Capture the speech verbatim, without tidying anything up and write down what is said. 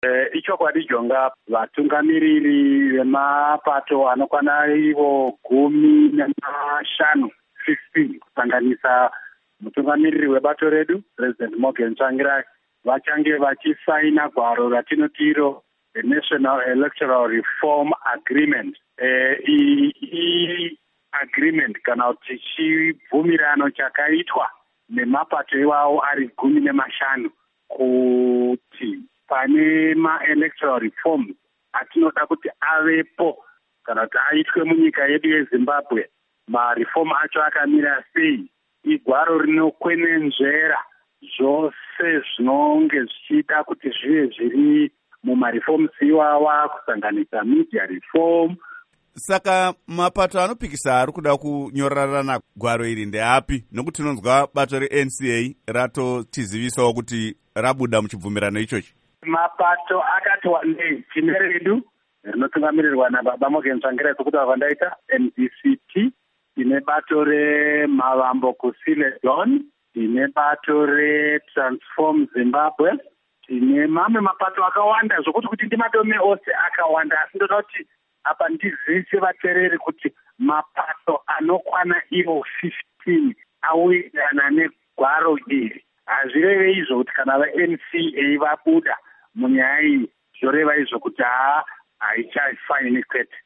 Uh, ichokwadi Jonga, vatungamiriri vemapato anokwana ivo gumi nemashanu sixteen kusanganisa mutungamiriri webato redu President Morgan Tsvangirai vachange vachisaina gwaro ratinoti iro the National Electoral Reform Agreement. Uh, i, i agreement kana kuti chibvumirano chakaitwa nemapato iwawo ari gumi nemashanu kuti pane ma-electoral reforms atinoda kuti avepo kana kuti aitwe munyika yedu yeZimbabwe, mareform acho akamira sei, igwaro rinokwenenzvera zvose zvinonge zvichida kuti zvive zviri mumareforms iwawa kusanganisa media reform. Saka mapato anopikisa ari kuda kunyorerana gwaro iri ndeapi? Nokuti tinonzwa bato re-N C A ratotizivisawo kuti rabuda muchibvumirano ichochi. Mapato akati wandei, tine redu rinotungamirirwa naBaba Morgan Tsvangirai sokuti vakandaita N D C T, tine bato reMavambo Kusile John, tine bato reTransform Zimbabwe, tine mamwe mapato akawanda zvokuti kuti ndimadome ose akawanda. Asi ndoda kuti apa ndizivise vateereri kuti mapato anokwana ivo fifteen awirirana negwaro iri. Hazvireve izvo kuti kana va-N C A vabuda munyaya iyi zvoreva izvo kuti haa haichafaini kwete.